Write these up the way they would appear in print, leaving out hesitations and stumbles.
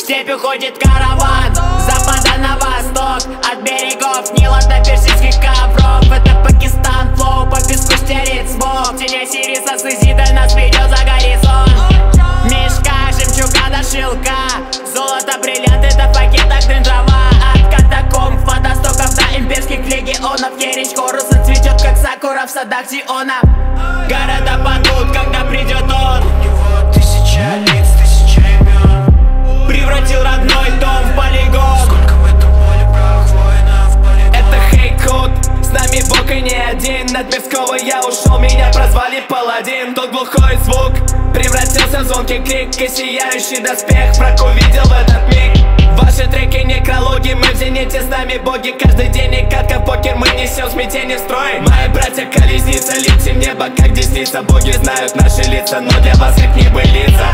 степь уходит караван, с запада на восток, от берегов Нила до персидских ковров. Это Пакистан, флоу по песку стерит смог. Тень Сириса с Изида нас ведет за горизонт. В мешках жемчуга до шелка, золото, бриллианты до пакетах дым дрова. От катакомб водостоков до имперских легионов. Ересь Хоруса цветет, как сакура в садах Зиона. Города падут, когда придет он. У него тысяча лиц, тысяча имен. Превратил родной дом в полигон. Сколько в этом поле правых воинов полигон. Это Хейкот, с нами бог и не один. От Тверского я ушел, меня прозвали паладин. Тот глухой звук превратился в звонкий крик, и сияющий доспех враг увидел в этот миг. Ваши треки некрологи, мы в зените, с нами боги. Каждый день и катка покер, мы несем смятение в строй. Мои братья колесница, летим в небо как десница. Боги знают наши лица, но для вас их не былица.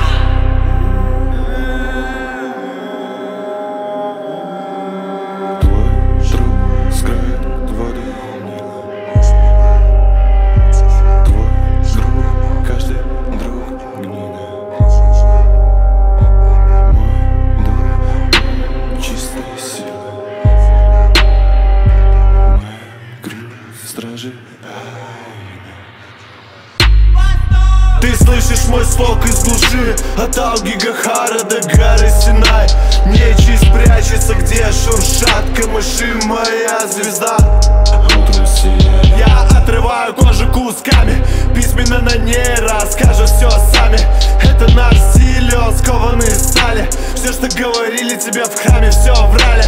Ты слышишь мой слог из глуши, от Алгигахара до горы Синай. Нечисть прячется, где шуршат камыши, моя звезда. Утро сияет. Я отрываю кожу кусками, письменно на ней расскажу все сами. Это наш стиль, он скованы стали. Все, что говорили тебе в храме, все врали.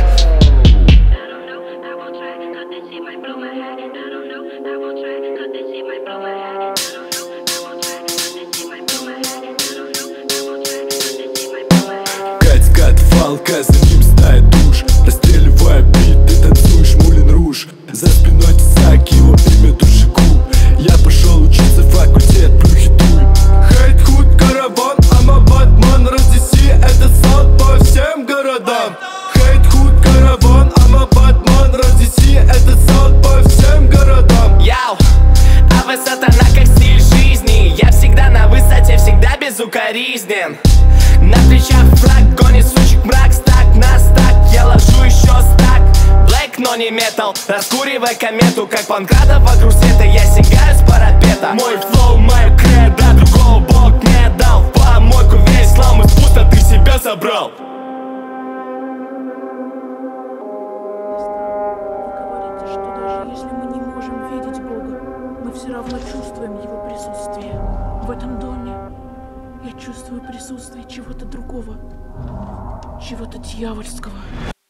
Фалка, за ним стая душ, расстреливая биты, танцуешь Мулин Руж. За спиной тесак, его имя Душику. Я пошел учиться в факультет, прухитуй. Хейт, худ, караван, ама Батман, разнеси этот саунд по всем городам. Хейт, худ, караван, ама Батман, разнеси этот саунд по всем городам. Яу, а вы сатана как стиль жизни. Я всегда на высоте, всегда безукоризнен. На плечах флаг, гонит сучек мрак, стак на стак. Я ложу еще стак, блэк, но не метал. Раскуривая комету, как Панкратов вокруг света. Я сигаю с парапета. Мой флоу, мое кредо, другого бог не дал. В помойку весь слом из пустоты себя забрал. Что даже если мы не можем видеть Бога, мы все равно чувствуем Его присутствие. В этом доме я чувствую присутствие чего-то другого, чего-то дьявольского.